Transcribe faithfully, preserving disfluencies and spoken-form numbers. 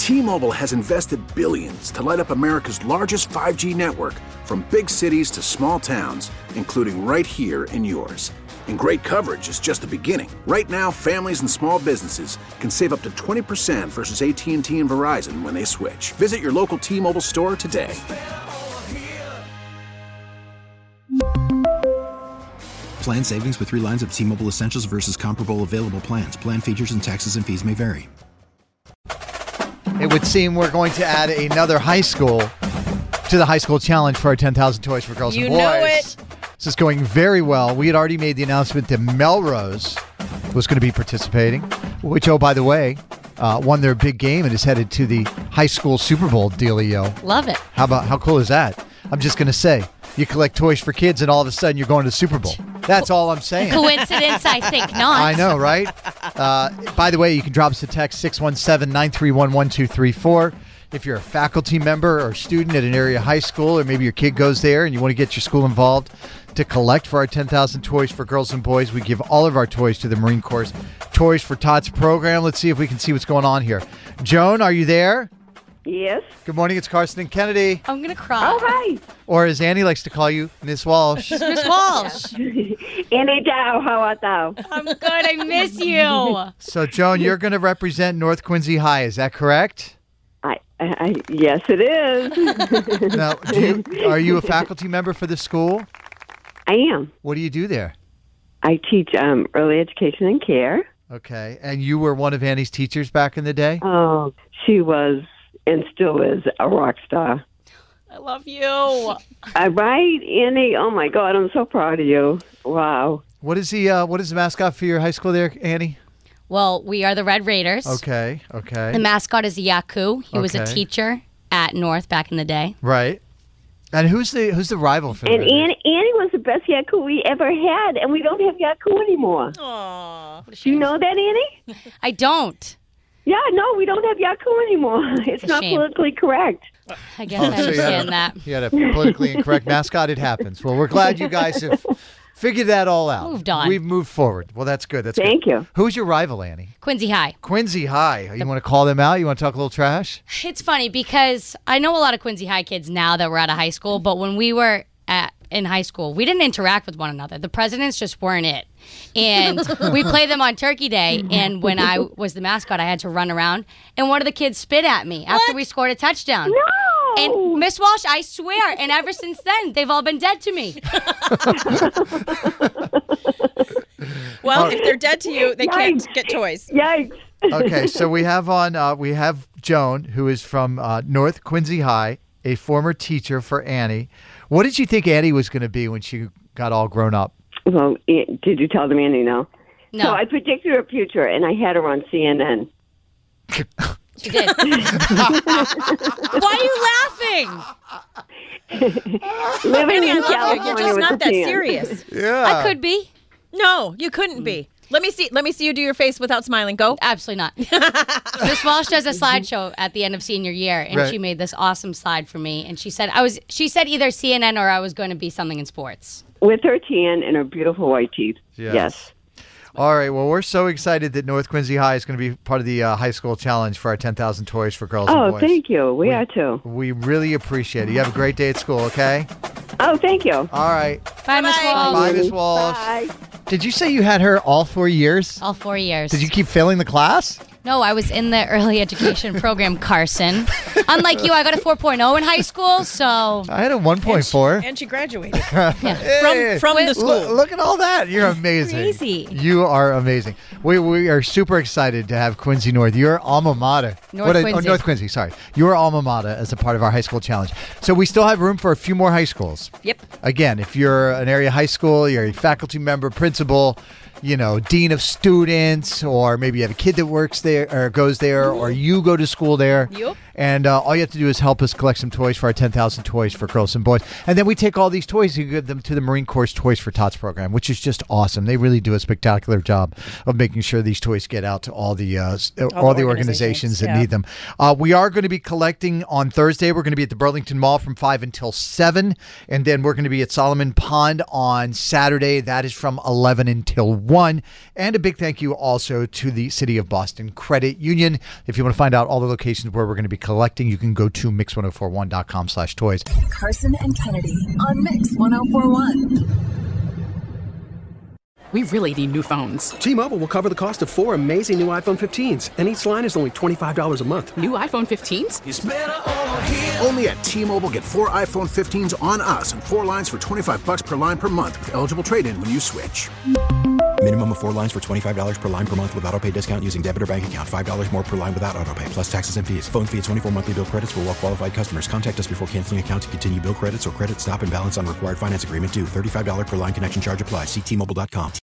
T-Mobile has invested billions to light up America's largest five G network, from big cities to small towns, including right here in yours. And great coverage is just the beginning. Right now, families and small businesses can save up to twenty percent versus A T and T and Verizon when they switch. Visit your local T-Mobile store today. Plan savings with three lines of T-Mobile Essentials versus comparable available plans. Plan features and taxes and fees may vary. It would seem we're going to add another high school to the high school challenge for our ten thousand Toys for Girls you and Boys. know it. This is going very well. We had already made the announcement that Melrose was going to be participating, which, oh, by the way, uh, won their big game and is headed to the high school Super Bowl dealio. Love it. How about how cool is that? I'm just going to say, you collect toys for kids and all of a sudden you're going to the Super Bowl. That's all I'm saying. Coincidence? I think not. I know, right? Uh, by the way, you can drop us a text, six one seven, nine three one, one two three four. If you're a faculty member or student at an area high school, or maybe your kid goes there and you want to get your school involved to collect for our ten thousand Toys for Girls and Boys, we give all of our toys to the Marine Corps Toys for Tots program. Let's see if we can see what's going on here. Joan, are you there? Yes. Good morning. It's Carson and Kennedy. I'm going to cry. Oh, hi. Or as Annie likes to call you, Miss Walsh. Miss Walsh. Annie Dow, how art thou? I'm good. I miss you. So, Joan, you're going to represent North Quincy High. Is that correct? I, I, yes, it is. Now, do you, are you a faculty member for the school? I am. What do you do there? I teach um, early education and care. Okay. And you were one of Annie's teachers back in the day? Oh, she was and still is a rock star. I love you. Uh, right, Annie? Oh, my God. I'm so proud of you. Wow. What is the uh, what is the mascot for your high school there, Annie? Well, we are the Red Raiders. Okay, okay. The mascot is Yaku. He was a Okay. teacher at North back in the day. Right. And who's the who's the rival for the And Red Raiders? Annie, Annie was the best Yaku we ever had, and we don't have Yaku anymore. Aww. Do you know that, Annie? I don't. Yeah, no, we don't have Yaku anymore. It's a not shame. politically correct. I guess Oh, I so you had understand a- that. You had a politically incorrect mascot. It happens. Well, we're glad you guys have figured that all out. Moved on. We've moved forward. Well, that's good. That's Thank good. you. Who's your rival, Annie? Quincy High. Quincy High. You want to call them out? You want to talk a little trash? It's funny because I know a lot of Quincy High kids now that we're out of high school, but when we were at in high school, we didn't interact with one another. The presidents just weren't it. And we played them on Turkey Day, and when I was the mascot, I had to run around, and one of the kids spit at me after we scored a touchdown. No! And Miss Walsh, I swear, and ever since then, they've all been dead to me. Well, if they're dead to you, they can't Yikes. get toys. Yikes. Okay, so we have on uh, we have Joan, who is from uh, North Quincy High, a former teacher for Annie. What did you think Annie was going to be when she got all grown up? Well, eh, did you tell them, Annie? No. No. So I predicted her future, and I had her on C N N. She did. Why are you laughing? Living Annie, I in love you. California You're just with not a that tan. serious. Yeah. I could be. No, you couldn't be. Let me see. Let me see you do your face without smiling. Go. Absolutely not. Miss Walsh does a slideshow at the end of senior year, and Right. she made this awesome slide for me. And she said I was. She said either C N N or I was going to be something in sports. With her tan and her beautiful white teeth. Yes. Yes. All right. Well, we're so excited that North Quincy High is going to be part of the uh, high school challenge for our ten thousand Toys for Girls and Oh, Boys. thank you. We, are too. We really appreciate it. You have a great day at school, okay? Oh, thank you. All right. Bye, Miss Bye-bye. Walsh. Bye, Miss Walsh. Bye. Did you say you had her all four years? All four years. Did you keep failing the class? No, I was in the early education program, Carson. Unlike you, I got a four point oh in high school, so I had a one point four. And she graduated Hey, from from the school. Look, look at all that. You're amazing. Crazy. You are amazing. We we are super excited to have Quincy North, your alma mater. North What a- Quincy. Oh, North Quincy, sorry. Your alma mater as a part of our high school challenge. So we still have room for a few more high schools. Yep. Again, if you're an area high school, you're a faculty member, principal, you know, dean of students, or maybe you have a kid that works there or goes there, or you go to school there. Yep. And uh, all you have to do is help us collect some toys for our ten thousand Toys for Girls and Boys. And then we take all these toys and give them to the Marine Corps Toys for Tots program, which is just awesome. They really do a spectacular job of making sure these toys get out to all the uh, s- all, All the the organizations, organizations, that yeah. need them. Uh, we are going to be collecting on Thursday. We're going to be at the Burlington Mall from five until seven. And then we're going to be at Solomon Pond on Saturday. That is from eleven until one. And a big thank you also to the City of Boston Credit Union. If you want to find out all the locations where we're going to be collecting, you can go to mix ten forty-one dot com slash toys. Carson and Kennedy on Mix ten forty-one. We really need new phones. T-Mobile will cover the cost of four amazing new iPhone fifteens, and each line is only twenty-five dollars a month. New iPhone fifteens? It's better over here. Only at T-Mobile, get four iPhone fifteens on us and four lines for twenty-five bucks per line per month with eligible trade-in when you switch. Minimum of four lines for twenty-five dollars per line per month with autopay discount using debit or bank account. five dollars more per line without autopay, plus taxes and fees. Phone fee at twenty-four monthly bill credits for well-qualified customers. Contact us before canceling account to continue bill credits or credit stop and balance on required finance agreement due. thirty-five dollars per line connection charge applies. See T Mobile dot com.